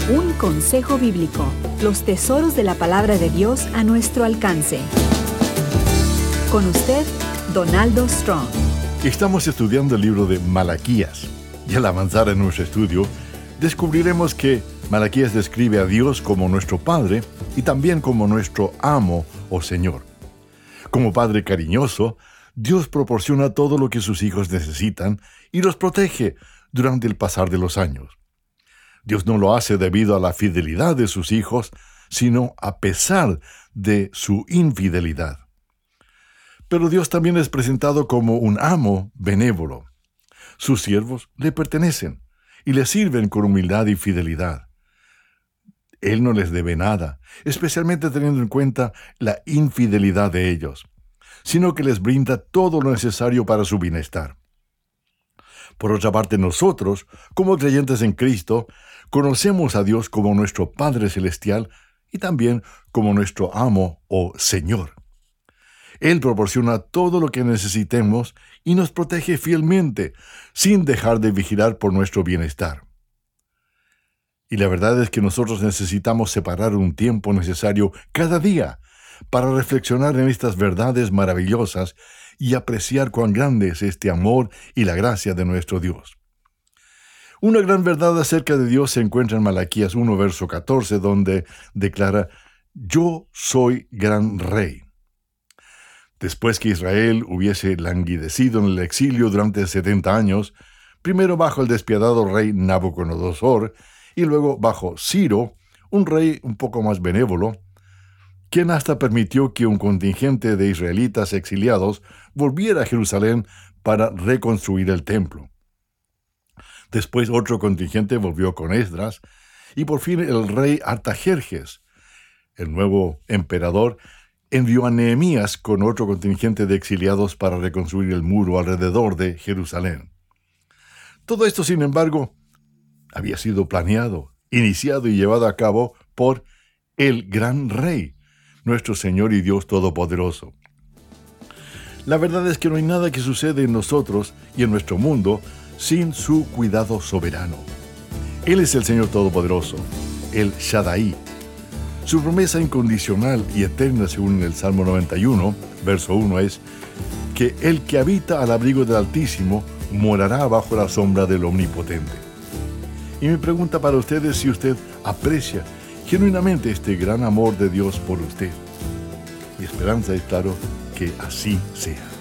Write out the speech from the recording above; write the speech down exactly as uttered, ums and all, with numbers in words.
Un consejo bíblico. Los tesoros de la palabra de Dios a nuestro alcance. Con usted, Donaldo Strong. Estamos estudiando el libro de Malaquías. Y al avanzar en nuestro estudio, descubriremos que Malaquías describe a Dios como nuestro Padre y también como nuestro Amo o Señor. Como Padre cariñoso, Dios proporciona todo lo que sus hijos necesitan y los protege durante el pasar de los años. Dios no lo hace debido a la fidelidad de sus hijos, sino a pesar de su infidelidad. Pero Dios también es presentado como un amo benévolo. Sus siervos le pertenecen y le sirven con humildad y fidelidad. Él no les debe nada, especialmente teniendo en cuenta la infidelidad de ellos, sino que les brinda todo lo necesario para su bienestar. Por otra parte, nosotros, como creyentes en Cristo, conocemos a Dios como nuestro Padre Celestial y también como nuestro Amo o Señor. Él proporciona todo lo que necesitemos y nos protege fielmente, sin dejar de vigilar por nuestro bienestar. Y la verdad es que nosotros necesitamos separar un tiempo necesario cada día para reflexionar en estas verdades maravillosas y apreciar cuán grande es este amor y la gracia de nuestro Dios. Una gran verdad acerca de Dios se encuentra en Malaquías uno, verso catorce, donde declara: «Yo soy gran rey». Después que Israel hubiese languidecido en el exilio durante setenta años, primero bajo el despiadado rey Nabucodonosor y luego bajo Ciro, un rey un poco más benévolo, quien hasta permitió que un contingente de israelitas exiliados volviera a Jerusalén para reconstruir el templo. Después otro contingente volvió con Esdras, y por fin el rey Artajerjes, el nuevo emperador, envió a Nehemías con otro contingente de exiliados para reconstruir el muro alrededor de Jerusalén. Todo esto, sin embargo, había sido planeado, iniciado y llevado a cabo por el gran rey, nuestro Señor y Dios Todopoderoso. La verdad es que no hay nada que sucede en nosotros y en nuestro mundo sin su cuidado soberano. Él es el Señor Todopoderoso, el Shaddai. Su promesa incondicional y eterna, según el Salmo noventa y uno, verso uno, es que el que habita al abrigo del Altísimo morará bajo la sombra del Omnipotente. Y mi pregunta para usted es si usted aprecia genuinamente este gran amor de Dios por usted. Mi esperanza es, claro, que así sea.